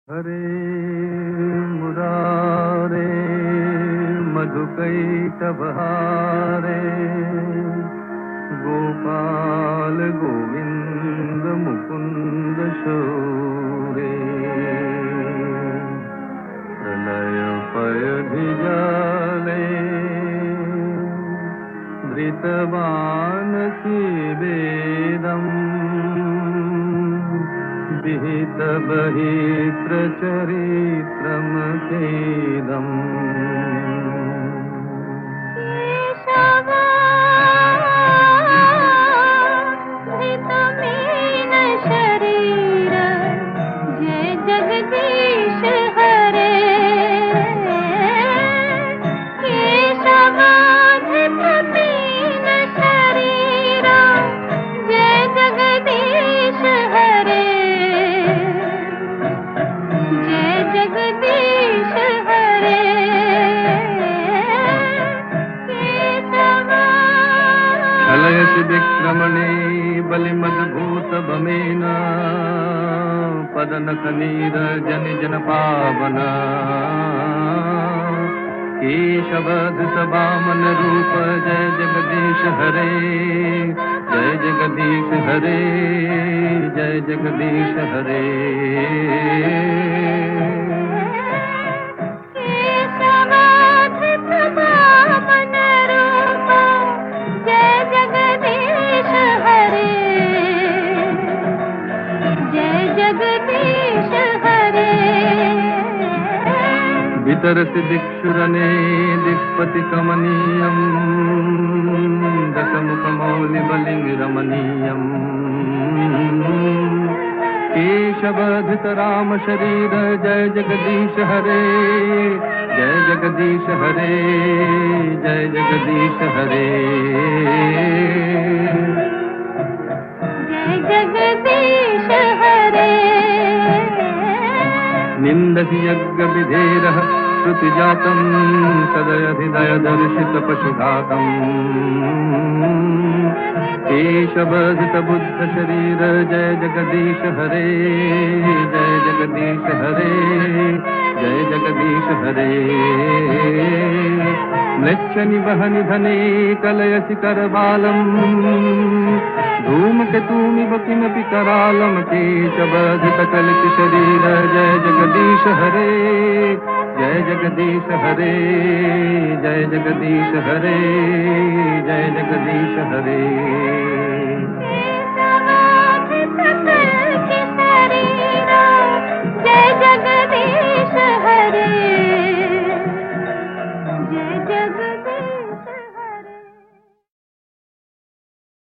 हरे मुरारे मधुकैटभहारे गोपाल गोविंद मुकुंद शौरे प्रलय पयधिजाले धृतवानसि वेदम् विहित बहित्र चरित्रमखेदम् धृतमीन शरीर जय जगदीश हरे केशवाधृतमीन शरीर जय जगदीश हरे जगदीश हरे छलयसि विक्रमणे बलिमद्भूत बमेन पदनखनीरजन जन पावन केशवधृत वामन रूप जय जगदीश हरे जय जगदीश हरे जय जगदीश हरे वितरसि दिक्षुरने दिक्पति कमनीयम् दशमुखमौलिबलिं रमणीयम् केशवधृत राम शरीर जय जगदीश हरे जय जगदीश हरे जय जगदीश हरे जय जगदीश हरे निन्दति यज्ञविधेरः श्रुतिजातम् सदयधिदयदर्शित पशुघातम् केशवधृत बुद्ध शरीर जय जगदीश हरे जय जगदीश हरे जय जगदीश हरे म्लेच्छ निवहनि धने कलयसि करबालम् धूमकेतूमिव किमपि करालम् केशवधृत कलित शरीर जय जगदीश हरे जय जगदीश हरे जय जगदीश हरे जय जगदीश हरे